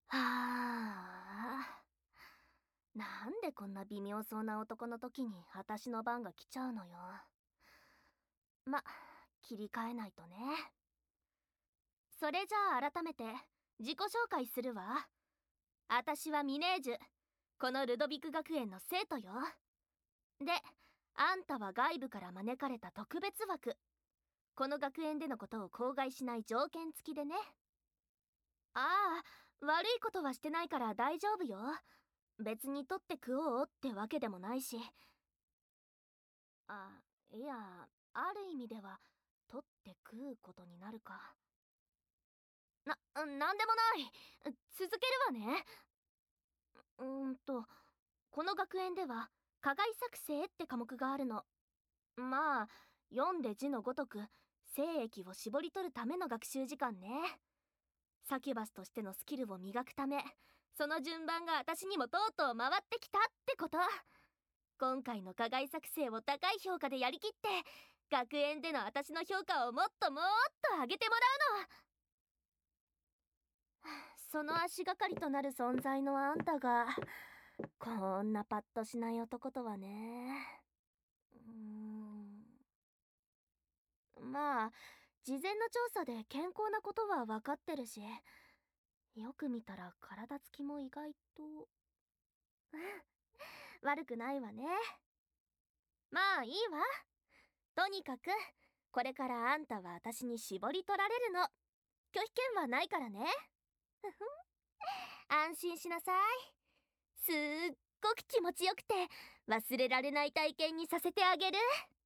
はあ。なんでこんな微妙そうな男の時に私の番が来ちゃうのよ。ま、切り替えないとね。それじゃあ改めて自己紹介するわ。私はミネージュ。このルドビク学園の生徒よ。で、あんたは外部から招かれた特別枠。この学園でのことを口外しない条件付きでね。ああ、悪いことはしてないから大丈夫よ。別に取って食おうってわけでもないし。あ、いや、ある意味では取って食うことになるか。なんでもない。続けるわね。この学園では課外作成って科目があるの。まあ、読んで字のごとく精液を絞り取るための学習時間ね。サキュバスとしてのスキルを磨くため、その順番が私にもとうとう回ってきたってこと。今回の課外作成を高い評価でやりきって、学園での私の評価をもっともっと上げてもらうの。その足がかりとなる存在のあんたがこんなパッとしない男とはね。まあ、事前の調査で健康なことは分かってるし、よく見たら体つきも意外と悪くないわね。まあいいわ。とにかくこれからあんたは私に絞り取られるの。拒否権はないからね。安心しなさい。すっごく気持ちよくて忘れられない体験にさせてあげる。